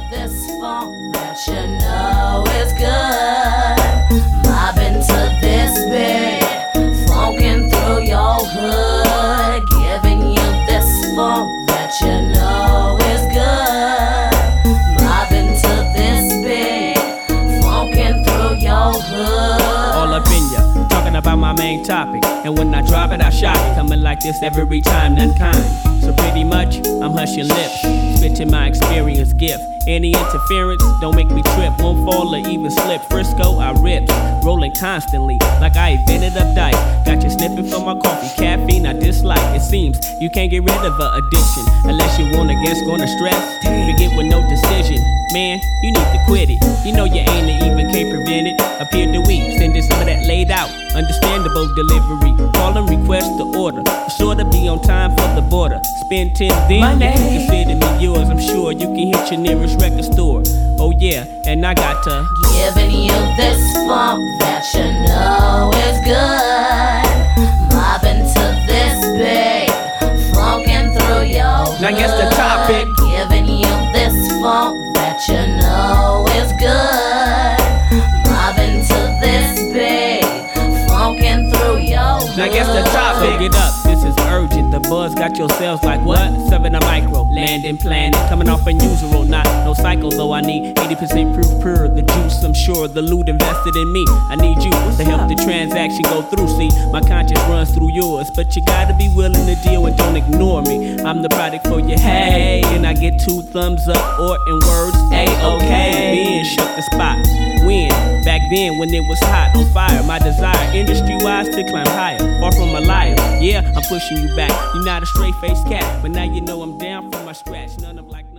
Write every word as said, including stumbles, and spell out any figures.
this funk that you know is good. Mobbing to this beat, funkin' through your hood. Giving you this funk that you know is good. Mobbing to this beat, funkin' through your hood. All up in ya, talking about my main topic. And when I drop it, I shock it. Coming like this every time, none kind. So pretty much, I'm hushing lips, spitting my experience gift. Any interference, don't make me trip, won't fall or even slip. Frisco, I rip, rolling constantly, like I invented a dice. Got you sniffing for my coffee, caffeine I dislike. It seems you can't get rid of a addiction, unless you want a guest gonna stress. Forget with no decision, man, you need to quit it. You know you ain't even can't prevent it. Appear to weep, sending some of that laid out. Understandable delivery, call and request the order. Be sure to be on time for the border. Spend ten then you can consider me yours. I'm sure you can hit your nearest record store. Oh yeah, and I got to giving you this funk that you know is good. Mobbing to this beat, funkin' through your hood. Now guess the topic. Giving you this funk that you know is good. Mobbing to this beat, funkin' through your hood. Now guess the topic. So get up, this is urgent. The buzz got your cells like what? Seven a micro, landing planet. Coming off unusual, not no cycle though. I need eighty percent proof pure. The juice, I'm sure, the loot invested in me. I need you to help the transaction go through. See, my conscience runs through yours, but you gotta be willing to deal and don't ignore me. I'm the product for your hey, and I get two thumbs up or in words A-okay. Being shook the spot. When back then when it was hot on fire, my desire industry-wise to climb higher. Far from a liar, yeah, I'm pushing you back. You're not a straight-faced cat, but now you know I'm down for my scratch. None of like